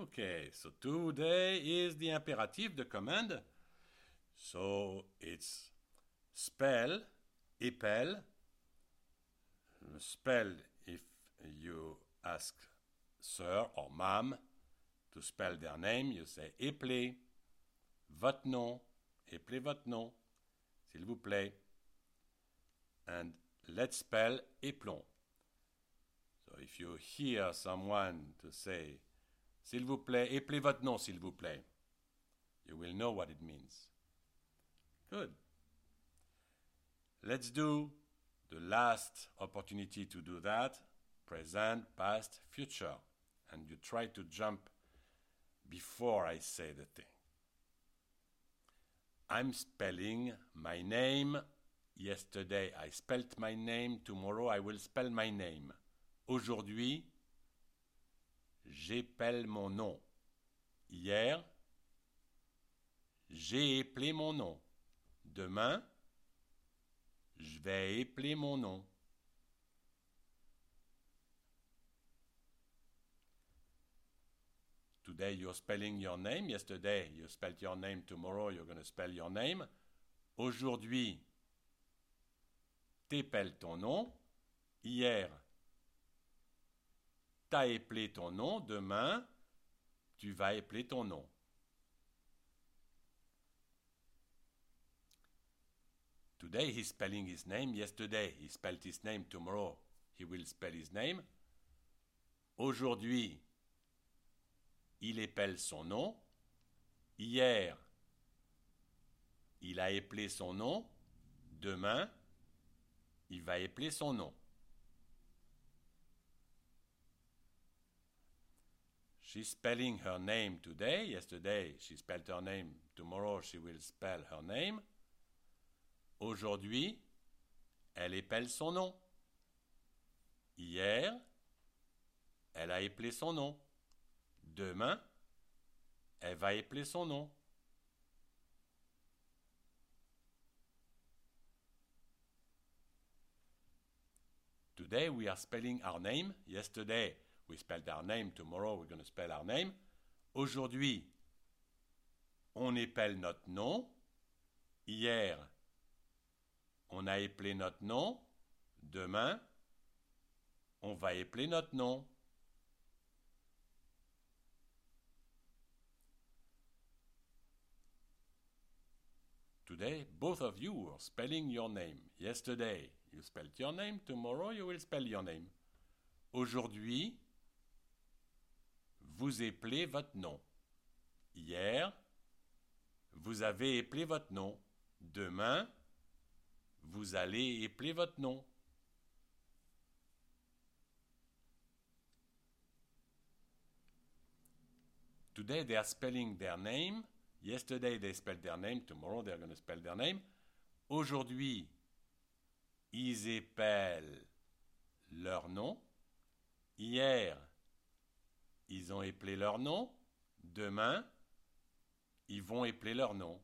Okay, so today is the imperative, the command. So it's spell, épelle. Spell if you ask sir or ma'am to spell their name, you say appelez votre nom, appelez votre nom, s'il vous plaît. And let's spell éplons. So if you hear someone to say, s'il vous plaît, appelez votre nom, s'il vous plaît, you will know what it means. Good. Let's do the last opportunity to do that, present, past, future. And you try to jump before I say the thing. I'm spelling my name. Yesterday I spelled my name. Tomorrow I will spell my name. Aujourd'hui, j'épelle mon nom. Hier, j'ai épelé mon nom. Demain, je vais épeler mon nom. Today you're spelling your name. Yesterday you spelled your name. Tomorrow you're going to spell your name. Aujourd'hui, t'épelles ton nom. Hier, t'as épelé ton nom. Demain, tu vas épeler ton nom. Today he's spelling his name. Yesterday he spelled his name. Tomorrow he will spell his name. Aujourd'hui, il épelle son nom. Hier, il a épelé son nom. Demain, il va épeler son nom. She's spelling her name today. Yesterday, she spelled her name. Tomorrow, she will spell her name. Aujourd'hui, elle épelle son nom. Hier, elle a épelé son nom. Demain, elle va épeler son nom. Today we are spelling our name. Yesterday we spelled our name. Tomorrow we're going to spell our name. Aujourd'hui, on épelle notre nom. Hier, on a épelé notre nom. Demain, on va épeler notre nom. Today, both of you are spelling your name. Yesterday, you spelled your name. Tomorrow, you will spell your name. Aujourd'hui, vous épelez votre nom. Hier, vous avez épelé votre nom. Demain, vous allez épeler votre nom. Today, they are spelling their name. Yesterday, they spelled their name. Tomorrow, they are going to spell their name. Aujourd'hui, ils épellent leur nom. Hier, ils ont épelé leur nom. Demain, ils vont épeler leur nom.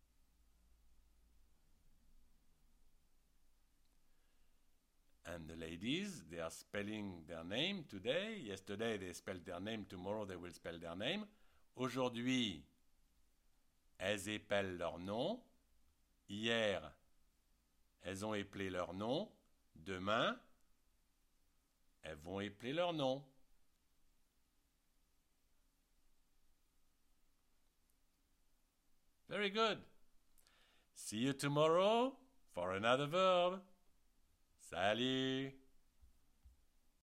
And the ladies, they are spelling their name today. Yesterday, they spelled their name. Tomorrow, they will spell their name. Aujourd'hui, elles épellent leur nom. Hier, elles ont épelé leur nom. Demain, elles vont épeler leur nom. Very good. See you tomorrow for another verb. Salut!